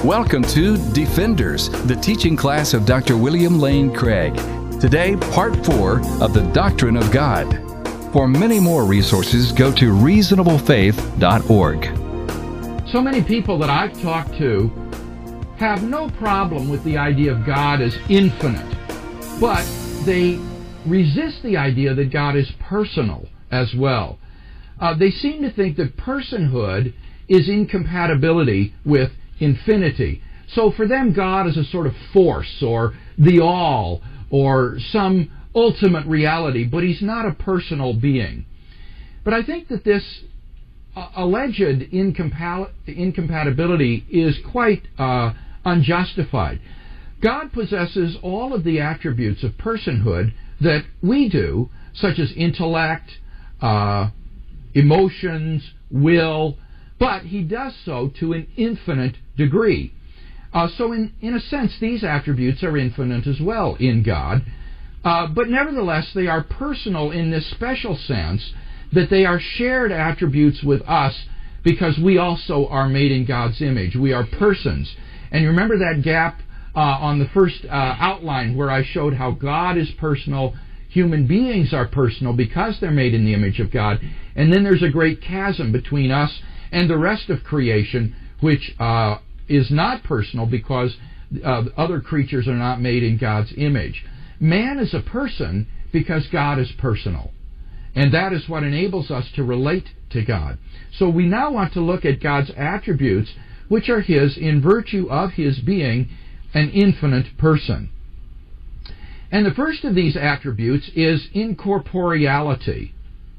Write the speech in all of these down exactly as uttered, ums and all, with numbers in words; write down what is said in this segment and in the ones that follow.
Welcome to Defenders, the teaching class of Doctor William Lane Craig. Today, part four of the Doctrine of God. For many more resources, go to reasonable faith dot org. So many people that I've talked to have no problem with the idea of God as infinite, but they resist the idea that God is personal as well. Uh, they seem to think that personhood is incompatibility with infinity. So for them, God is a sort of force or the all or some ultimate reality, but He's not a personal being. But I think that this uh, alleged incompa- incompatibility is quite uh, unjustified. God possesses all of the attributes of personhood that we do, such as intellect, uh, emotions, will, but He does so to an infinite degree. Uh, so in, in a sense, these attributes are infinite as well in God, uh, but nevertheless they are personal in this special sense that they are shared attributes with us because we also are made in God's image. We are persons. And you remember that gap uh, on the first uh, outline where I showed how God is personal, human beings are personal because they're made in the image of God, and then there's a great chasm between us and the rest of creation, which uh, is not personal because uh, other creatures are not made in God's image. Man is a person because God is personal, and that is what enables us to relate to God. So we now want to look at God's attributes, which are His in virtue of His being an infinite person. And the first of these attributes is incorporeality.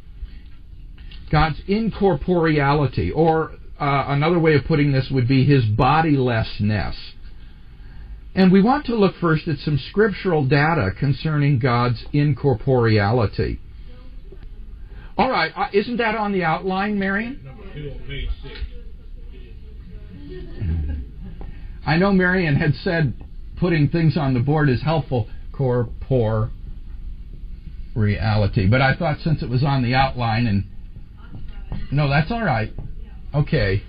God's incorporeality, or uh, another way of putting this would be His bodilessness. And we want to look first at some scriptural data concerning God's incorporeality. All right, uh, isn't that on the outline, Marion? Number two on page six. I know Marion had said putting things on the board is helpful, corporeality, but I thought since it was on the outline and no, that's all right. Okay.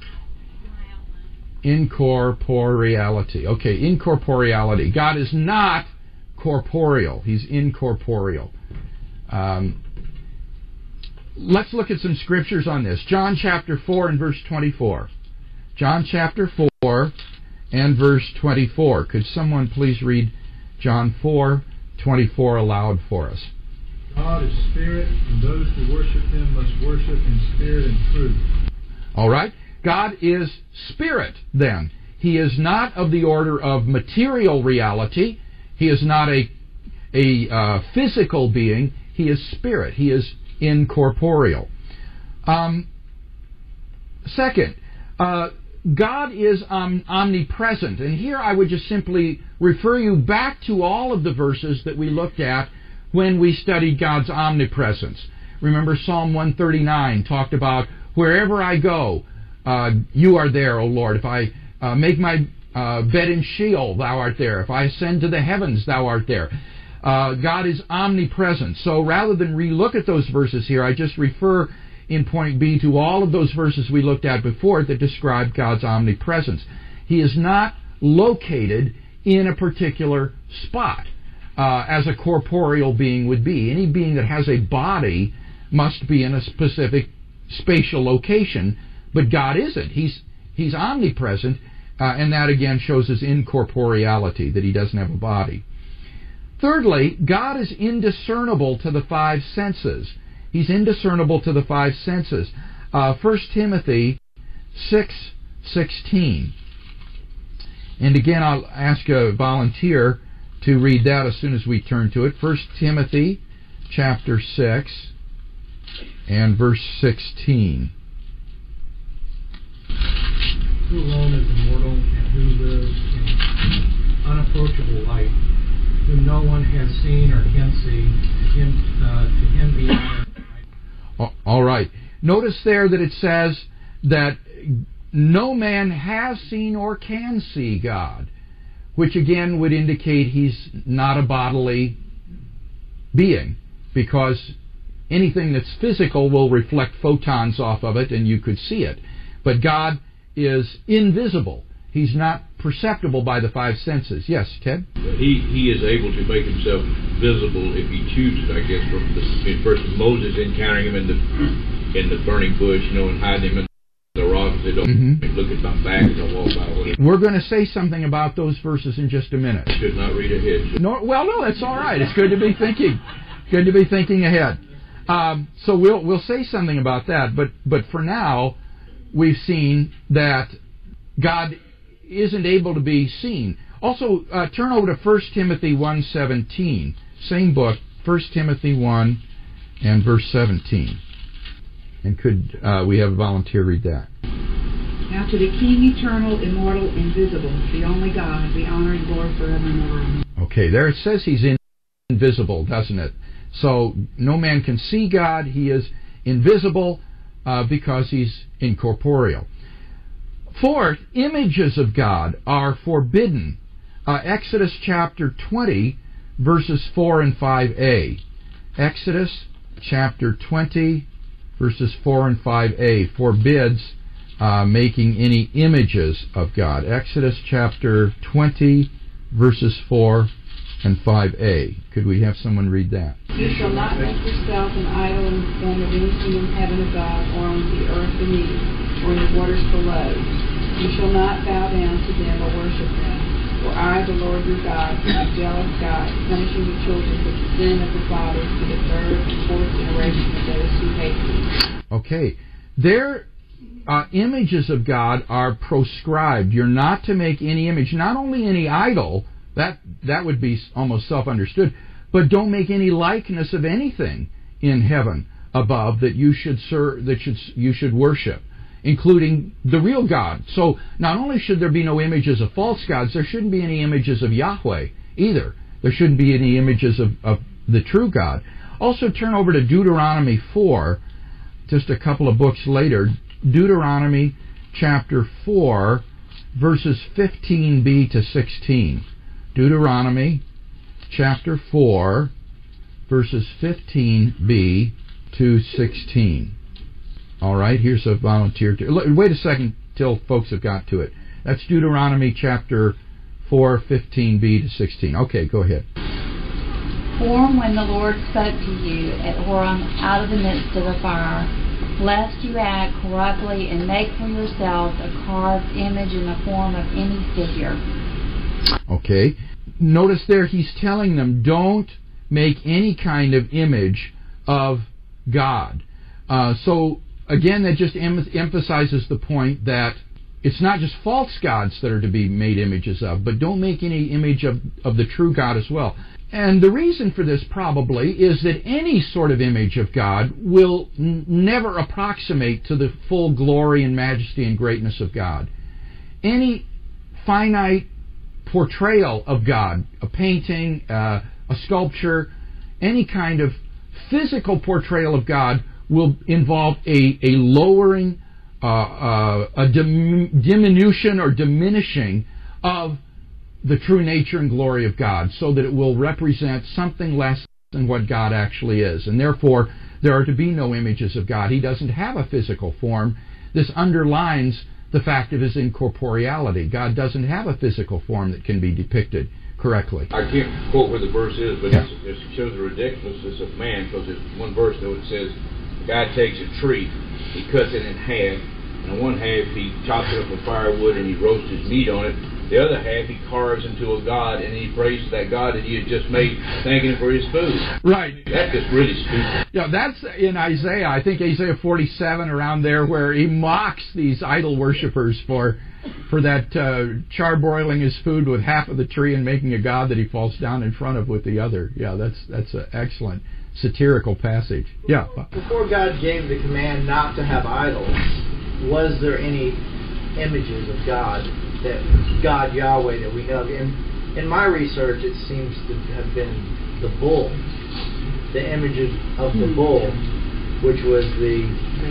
Incorporeality. Okay, incorporeality. God is not corporeal. He's incorporeal. Um, let's look at some scriptures on this. John chapter four and verse twenty-four. John chapter four and verse twenty-four. Could someone please read John four twenty-four aloud for us? God is spirit, and those who worship Him must worship in spirit and truth. All right. God is spirit, then. He is not of the order of material reality. He is not a, a uh, physical being. He is spirit. He is incorporeal. Um, second, uh, God is um, omnipresent. And here I would just simply refer you back to all of the verses that we looked at when we studied God's omnipresence. Remember Psalm one thirty-nine talked about, wherever I go, uh, you are there, O Lord. If I uh, make my uh, bed in Sheol, thou art there. If I ascend to the heavens, thou art there. Uh, God is omnipresent. So rather than relook at those verses here, I just refer in point B to all of those verses we looked at before that describe God's omnipresence. He is not located in a particular spot. Uh, as a corporeal being would be. Any being that has a body must be in a specific spatial location, but God isn't. He's He's omnipresent, uh, and that again shows His incorporeality, that He doesn't have a body. Thirdly, God is indiscernible to the five senses. He's indiscernible to the five senses. Uh, First Timothy six sixteen. And again, I'll ask a volunteer to read that as soon as we turn to it. First Timothy chapter six and verse sixteen. Who alone is immortal and who lives in unapproachable light, whom no one has seen or can see, to him, uh, to him be honor. All right. Notice there that it says that no man has seen or can see God, which again would indicate He's not a bodily being, because anything that's physical will reflect photons off of it and you could see it. But God is invisible. He's not perceptible by the five senses. Yes, Ted? He he is able to make himself visible if he chooses, I guess. From the, first Moses encountering him in the in the burning bush, you know, and hiding him in the rock. They don't mm-hmm. look at my back as I walk by. Whatever. We're going to say something about those verses in just a minute. Should not read ahead. No, well, no, that's all right. It's good to be thinking. Good to be thinking ahead. Um, so we'll we'll say something about that. But but for now, we've seen that God isn't able to be seen. Also, uh, turn over to First Timothy one seventeen. Same book, First Timothy one and verse seventeen. And could uh, we have a volunteer read that? Now to the King, eternal, immortal, invisible, the only God, be honor and glory forever and ever. Okay, there it says he's invisible, doesn't it? So no man can see God. He is invisible uh, because he's incorporeal. Fourth, images of God are forbidden. Uh, Exodus chapter twenty, verses four and five a. Exodus chapter twenty, verses four and five a forbids uh, making any images of God. Exodus chapter twenty, verses four and five a. Could we have someone read that? You shall not make yourself an idol in the form of anything in heaven above, or on the earth beneath, or in the waters below. You shall not bow down to them or worship them. For I, the Lord your God, am a jealous God, punishing the children for the sin of the fathers to the third and fourth generation of those who hate me. Okay. Their uh, images of God are proscribed. You're not to make any image, not only any idol, that that would be almost self-understood, but don't make any likeness of anything in heaven above that you should serve, that should, you should worship, including the real God. So not only should there be no images of false gods, there shouldn't be any images of Yahweh either. There shouldn't be any images of, of the true God. Also turn over to Deuteronomy four, just a couple of books later. Deuteronomy chapter four, verses fifteen b to sixteen. Deuteronomy chapter four, verses fifteen b to sixteen. All right, here's a volunteer. To, wait a second till folks have got to it. That's Deuteronomy chapter four, fifteen b to sixteen. Okay, go ahead. For when the Lord spoke to you at Horeb out of the midst of the fire, lest you act corruptly and make for yourselves a carved image in the form of any figure. Okay. Notice there he's telling them, don't make any kind of image of God. Uh, so, again, that just em- emphasizes the point that it's not just false gods that are to be made images of, but don't make any image of, of the true God as well. And the reason for this probably is that any sort of image of God will n- never approximate to the full glory and majesty and greatness of God. Any finite portrayal of God, a painting, uh, a sculpture, any kind of physical portrayal of God will involve a, a lowering, uh, uh, a dim- diminution or diminishing of the true nature and glory of God, so that it will represent something less than what God actually is. And therefore, there are to be no images of God. He doesn't have a physical form. This underlines the fact of his incorporeality. God doesn't have a physical form that can be depicted correctly. I can't quote where the verse is, but yeah. it shows the ridiculousness of man, because there's one verse, though, it says, the guy takes a tree, he cuts it in half, and on one half he chops it up with firewood and he roasts his meat on it. The other half he carves into a god, and he prays to that god that he had just made, thanking him for his food. Right. That's just really stupid. Yeah, that's in Isaiah, I think Isaiah forty-seven, around there, where he mocks these idol worshippers for for that uh, charbroiling his food with half of the tree and making a god that he falls down in front of with the other. Yeah, that's that's an excellent satirical passage. Yeah. Before God gave the command not to have idols, was there any images of God, that God Yahweh that we know? In, in my research, it seems to have been the bull, the images of the bull, which was the.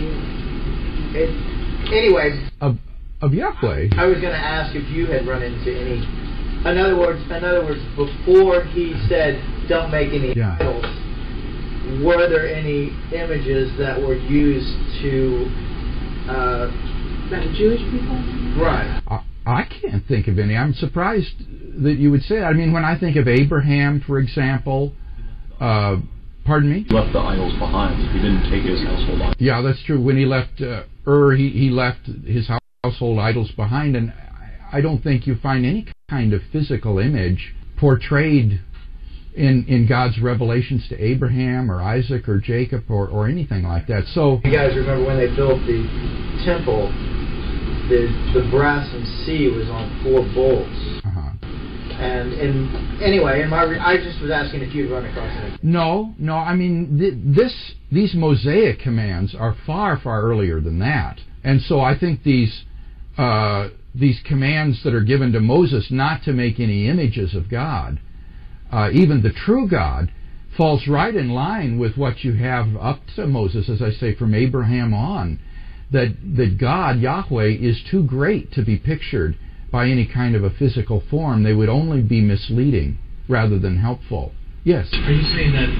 It, anyway, of of Yahweh. I was going to ask if you had run into any. In other words, in other words, before he said, "Don't make any yeah. idols," were there any images that were used to? Uh, About Jewish people? Right. I, I can't think of any. I'm surprised that you would say that. I mean, when I think of Abraham, for example, uh, pardon me? He left the idols behind. He didn't take his household idols. Yeah, that's true. When he left uh, Ur, he, he left his household idols behind, and I don't think you find any kind of physical image portrayed in in God's revelations to Abraham or Isaac or Jacob or, or anything like that. So you guys remember when they built the temple, the the brass and sea was on four bolts. Uh-huh. And and anyway, in my re- I just was asking if you'd run across anything. No, no. I mean, th- this these Mosaic commands are far far earlier than that, and so I think these uh, these commands that are given to Moses not to make any images of God, uh, even the true God, falls right in line with what you have up to Moses, as I say, from Abraham on, that that God, Yahweh, is too great to be pictured by any kind of a physical form. They would only be misleading rather than helpful. Yes? Are you saying that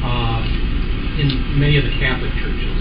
uh, in many of the Catholic churches,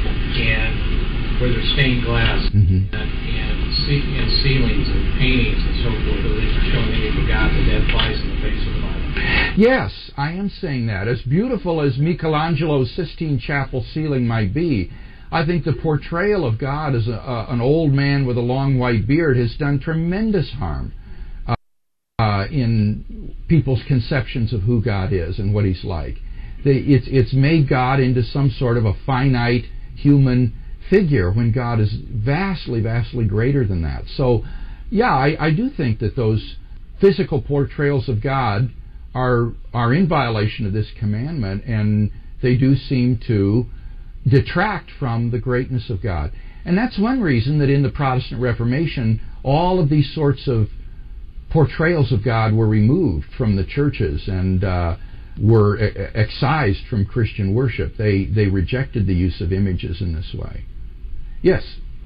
and where there's stained glass mm-hmm. and, and, ce- and ceilings and paintings and so forth, that they're showing the image of God, that that flies in the face of the Bible? Yes, I am saying that. As beautiful as Michelangelo's Sistine Chapel ceiling might be, I think the portrayal of God as a, uh, an old man with a long white beard has done tremendous harm uh, uh, in people's conceptions of who God is and what He's like. They, it's, it's made God into some sort of a finite human figure when God is vastly, vastly greater than that. So, yeah, I, I do think that those physical portrayals of God are are in violation of this commandment, and they do seem to detract from the greatness of God. And that's one reason that in the Protestant Reformation, all of these sorts of portrayals of God were removed from the churches and uh, were e- excised from Christian worship. They they rejected the use of images in this way. Yes?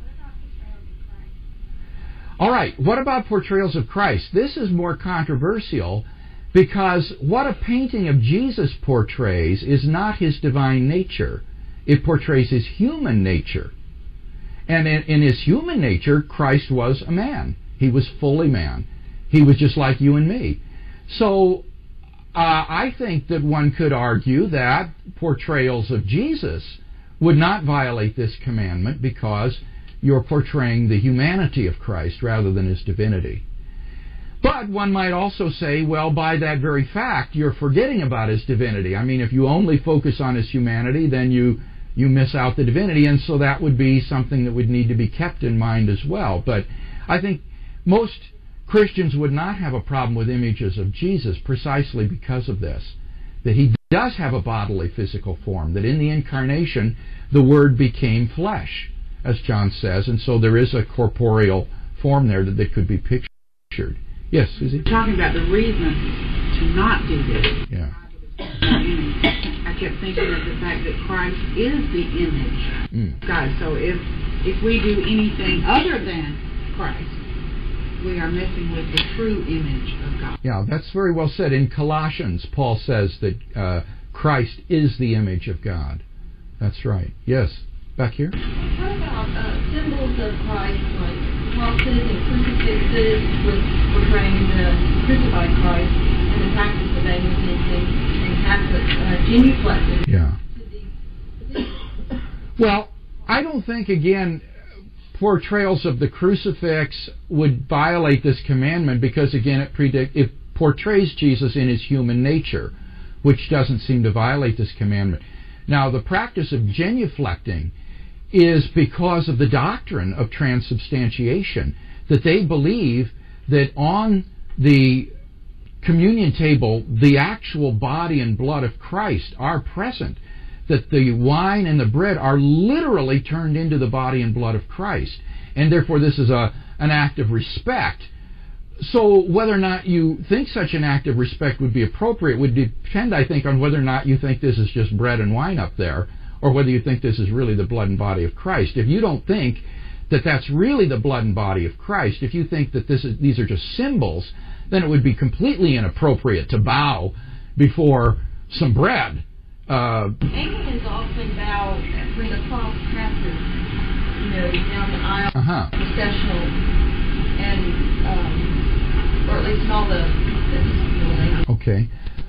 All right, what about portrayals of Christ? This is more controversial because what a painting of Jesus portrays is not His divine nature. It portrays His human nature. And in, in His human nature, Christ was a man. He was fully man. He was just like you and me. So uh, I think that one could argue that portrayals of Jesus would not violate this commandment because you're portraying the humanity of Christ rather than His divinity. But one might also say, well, by that very fact, you're forgetting about His divinity. I mean, if you only focus on His humanity, then you you miss out the divinity, and so that would be something that would need to be kept in mind as well. But I think most Christians would not have a problem with images of Jesus precisely because of this, that He does have a bodily physical form, that in the incarnation the Word became flesh, as John says, and so there is a corporeal form there that, that could be pictured. Yes, Susie? We're talking about the reason to not do this. Yeah. I kept thinking of the fact that Christ is the image Mm. of God. So if if we do anything other than Christ, we are messing with the true image of God. Yeah, that's very well said. In Colossians, Paul says that uh, Christ is the image of God. That's right. Yes. Back here? What about uh, symbols of Christ, like crosses and crucifixes, with portraying the crucified Christ, and the practice of Anglicanism and Catholic uh, genuflections? Yeah. Well, I don't think, again, portrayals of the crucifix would violate this commandment because, again, it, predict, it portrays Jesus in His human nature, which doesn't seem to violate this commandment. Now, the practice of genuflecting is because of the doctrine of transubstantiation, that they believe that on the communion table, the actual body and blood of Christ are present, that the wine and the bread are literally turned into the body and blood of Christ, and therefore this is a an act of respect. So whether or not you think such an act of respect would be appropriate would depend, I think, on whether or not you think this is just bread and wine up there, or whether you think this is really the blood and body of Christ. If you don't think that that's really the blood and body of Christ, if you think that this is, these are just symbols, then it would be completely inappropriate to bow before some bread. Uh, Anglicans often bow when the cross passes, you know, down the aisle, uh-huh. processional, and um, or at least in all the. Okay.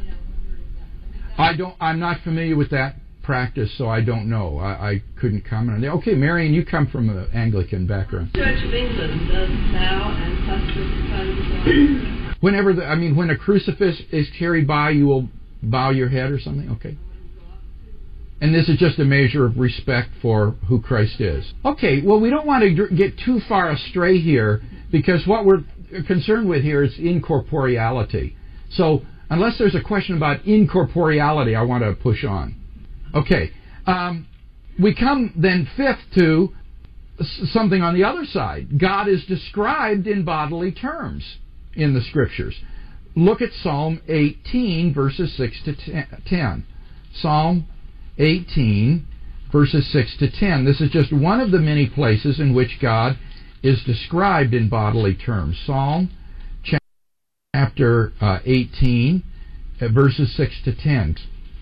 I don't. I'm not familiar with that practice, so I don't know. I, I couldn't comment on that. Okay, Marion, you come from an Anglican background. Church of England does bow and touch the Whenever the, I mean, when a crucifix is carried by, you will bow your head or something. Okay. And this is just a measure of respect for who Christ is. Okay. Well, we don't want to get too far astray here, because what we're concerned with here is incorporeality. So, unless there's a question about incorporeality, I want to push on. Okay. Um, we come then fifth to something on the other side. God is described in bodily terms in the Scriptures. Look at Psalm eighteen, verses six to ten. Psalm eighteen, verses six to ten. This is just one of the many places in which God is described in bodily terms. Psalm chapter uh, eighteen, uh, verses six to ten.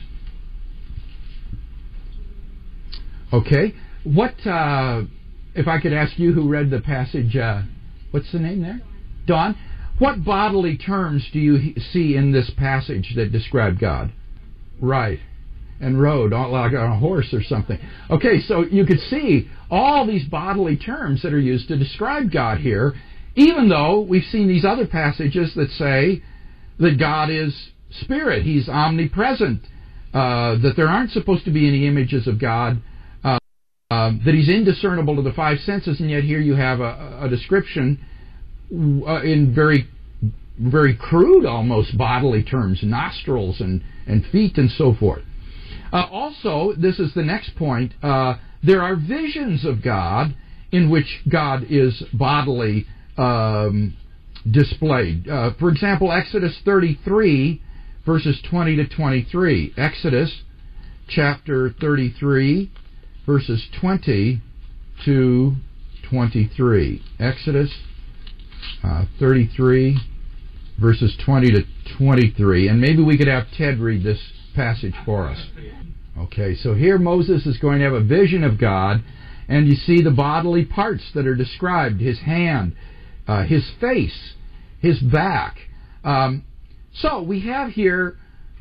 Okay, what, uh, if I could ask you who read the passage, uh, what's the name there? Dawn. What bodily terms do you see in this passage that describe God? Right. And rode, like on a horse or something. Okay, so you could see all these bodily terms that are used to describe God here, even though we've seen these other passages that say that God is spirit, He's omnipresent, uh, that there aren't supposed to be any images of God, uh, uh, that He's indiscernible to the five senses, and yet here you have a, a description uh, in very, very crude, almost bodily terms, nostrils and, and feet and so forth. Uh, also, this is the next point, uh, there are visions of God in which God is bodily um, displayed. Uh, for example, Exodus thirty-three, verses twenty to twenty-three. Exodus chapter thirty-three, verses twenty to twenty-three. Exodus uh, thirty-three, verses twenty to twenty-three. And maybe we could have Ted read this passage for us. Okay, so here Moses is going to have a vision of God, and you see the bodily parts that are described: his hand, uh, his face, his back. Um, so we have here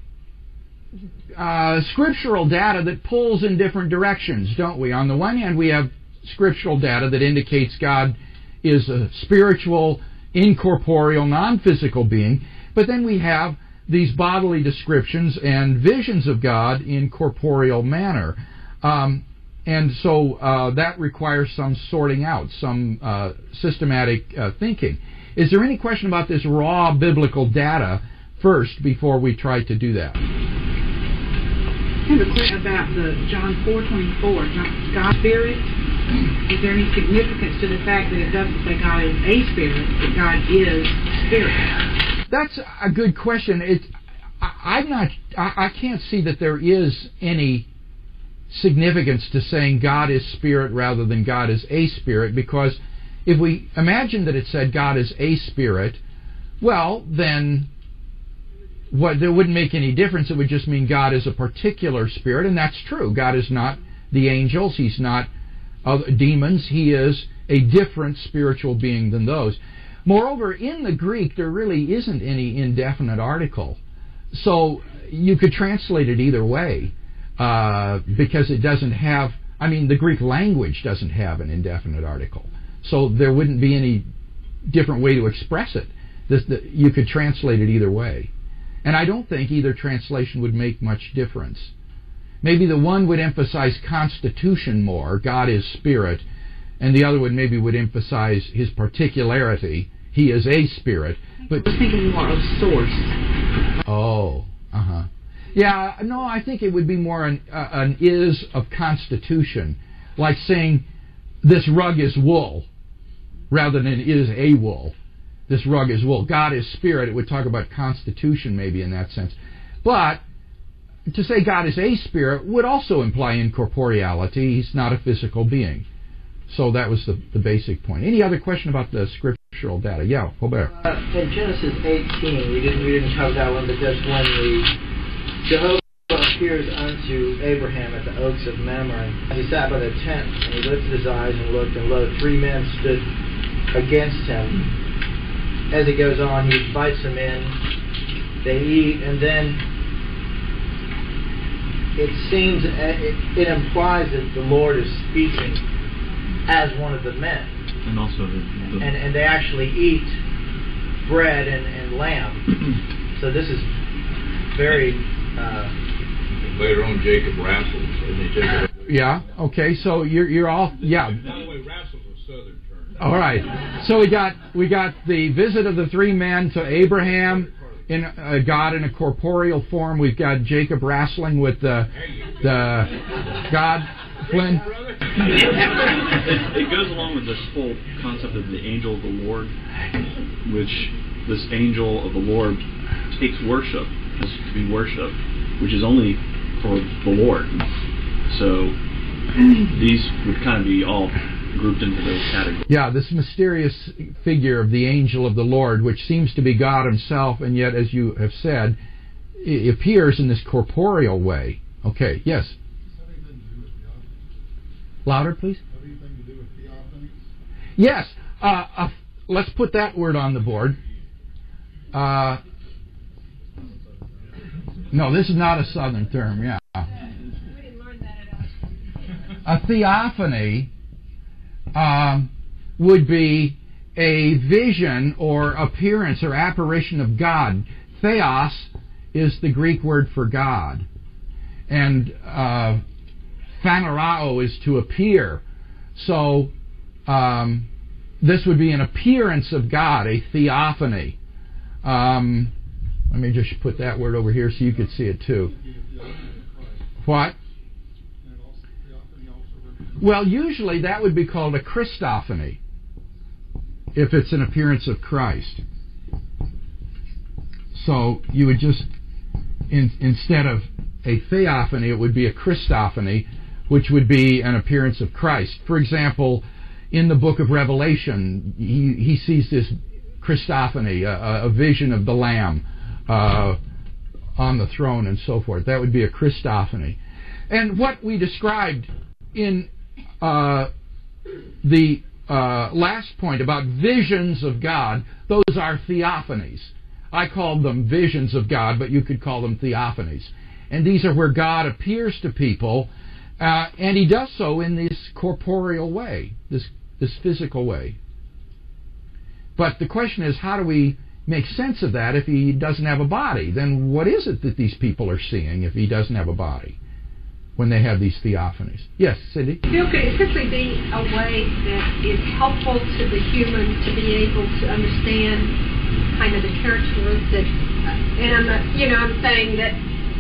uh, scriptural data that pulls in different directions, don't we? On the one hand, we have scriptural data that indicates God is a spiritual, incorporeal, non-physical being, but then we have these bodily descriptions and visions of God in corporeal manner. Um, and so uh, that requires some sorting out, some uh, systematic uh, thinking. Is there any question about this raw biblical data first before we try to do that? I have a question about the John four twenty-four, God's Spirit. Is there any significance to the fact that it doesn't say God is a spirit, but God is spirit? That's a good question. It, I, I'm not. I, I can't see that there is any significance to saying God is spirit rather than God is a spirit, because if we imagine that it said God is a spirit, well, then what? There wouldn't make any difference. It would just mean God is a particular spirit, and that's true. God is not the angels. He's not other demons. He is a different spiritual being than those. Moreover, in the Greek, there really isn't any indefinite article. So you could translate it either way, uh, because it doesn't have, I mean, the Greek language doesn't have an indefinite article. So there wouldn't be any different way to express it. This, the, you could translate it either way. And I don't think either translation would make much difference. Maybe the one would emphasize constitution more, God is spirit, and the other one maybe would emphasize his particularity. He is a spirit. But I was thinking more of source. Oh, uh-huh. Yeah, no, I think it would be more an, uh, an is of constitution, like saying this rug is wool, rather than is a wool. This rug is wool. God is spirit. It would talk about constitution maybe in that sense. But to say God is a spirit would also imply incorporeality. He's not a physical being. So that was the, the basic point. Any other question about the scriptural data? Yeah, Colbert. Uh, in Genesis eighteen, we didn't we didn't cover that one, but that's when the Jehovah appears unto Abraham at the oaks of Mamre. He sat by the tent, and he lifted his eyes and looked, and lo, three men stood against him. As it goes on, he invites them in, they eat, and then it seems, it, it implies that the Lord is speaking as one of the men. And also the... the and, and they actually eat bread and, and lamb. So this is very... Uh, Later on, Jacob wrestles. Yeah, okay, so you're you're all... Yeah. By the way, wrestles a southern term. All right. So we got we got the visit of the three men to Abraham in uh, God in a corporeal form. We've got Jacob wrestling with the the God. Flynn. It, it goes along with this whole concept of the angel of the Lord, which this angel of the Lord takes worship as to be worship, which is only for the Lord. So these would kind of be all grouped into those categories. Yeah, this mysterious figure of the angel of the Lord, which seems to be God himself, and yet, as you have said, it appears in this corporeal way. Okay, yes? Louder, please. Have anything to do with theophanies? Yes. Uh, uh, let's put that word on the board. Uh, no, this is not a southern term, yeah. We didn't learn that at all. A theophany um, would be a vision or appearance or apparition of God. Theos is the Greek word for God. And uh, phanerao is to appear. So um, this would be an appearance of God, a theophany. Um, let me just put that word over here so you could see it too. What? Well, usually that would be called a Christophany if it's an appearance of Christ. So you would just, in, instead of a theophany, it would be a Christophany, which would be an appearance of Christ. For example, in the book of Revelation, he, he sees this Christophany, a, a vision of the Lamb uh, on the throne and so forth. That would be a Christophany. And what we described in uh, the uh, last point about visions of God, those are theophanies. I called them visions of God, but you could call them theophanies. And these are where God appears to people, uh, and he does so in this corporeal way, this, this physical way. But the question is, how do we make sense of that if he doesn't have a body? Then what is it that these people are seeing if he doesn't have a body when they have these theophanies? Yes, Cindy? Bill, could it simply be a way that is helpful to the human to be able to understand kind of the characteristics? And I'm not, you know, I'm saying that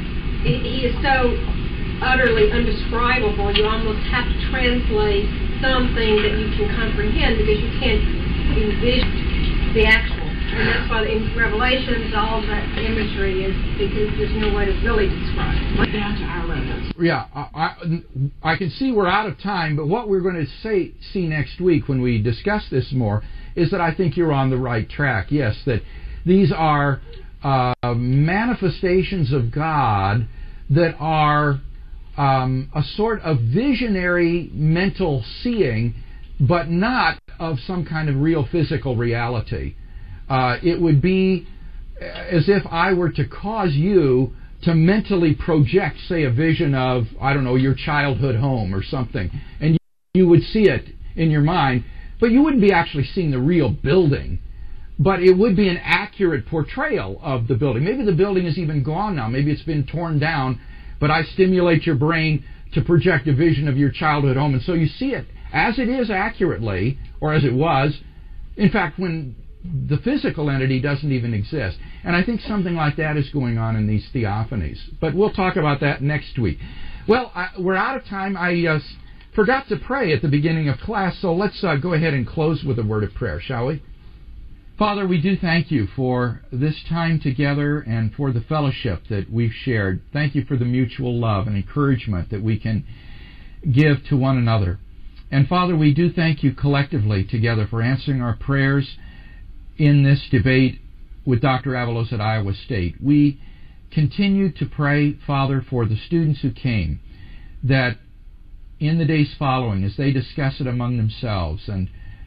he is so utterly undescribable, you almost have to translate something that you can comprehend because you can't envision the actual. And that's why in Revelations all that imagery is because there's no way to really describe it. Down to our levels. Yeah, I, I, I can see we're out of time, but what we're going to say, see next week when we discuss this more is that I think you're on the right track. Yes, that these are uh, manifestations of God that are um, a sort of visionary mental seeing, but not of some kind of real physical reality. Uh, it would be as if I were to cause you to mentally project, say, a vision of, I don't know, your childhood home or something, and you, you would see it in your mind, but you wouldn't be actually seeing the real building, but it would be an accurate portrayal of the building. Maybe the building is even gone now, maybe it's been torn down, but I stimulate your brain to project a vision of your childhood home, and so you see it as it is accurately, or as it was, in fact, when the physical entity doesn't even exist. And I think something like that is going on in these theophanies. But we'll talk about that next week. Well, I, we're out of time. I uh, forgot to pray at the beginning of class, so let's uh, go ahead and close with a word of prayer, shall we? Father, we do thank you for this time together and for the fellowship that we've shared. Thank you for the mutual love and encouragement that we can give to one another. And Father, we do thank you collectively together for answering our prayers in this debate with Doctor Avalos at Iowa State. We continue to pray, Father, for the students who came, that in the days following, as they discuss it among themselves and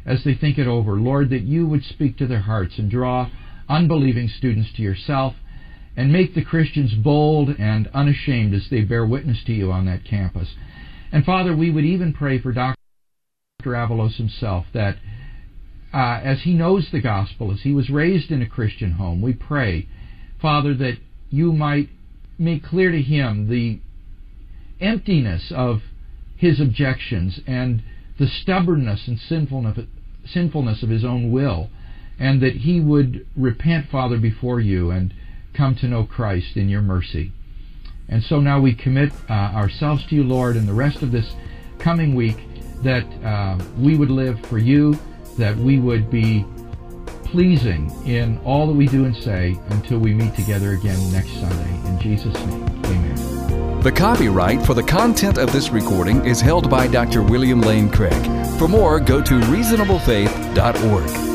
as they think it over. Lord, that you would speak to their hearts and draw unbelieving students to yourself, and make the Christians bold and unashamed as they bear witness to you on that campus. And Father, we would even pray for Doctor Avalos himself, that uh, as he knows the gospel, as he was raised in a Christian home, we pray, Father, that you might make clear to him the emptiness of his objections and the stubbornness and sinfulness of his own will, and that he would repent, Father, before you and come to know Christ in your mercy. And so now we commit uh, ourselves to you, Lord, and the rest of this coming week, that uh, we would live for you, that we would be pleasing in all that we do and say until we meet together again next Sunday. In Jesus' name, amen. The copyright for the content of this recording is held by Doctor William Lane Craig. For more, go to reasonable faith dot org.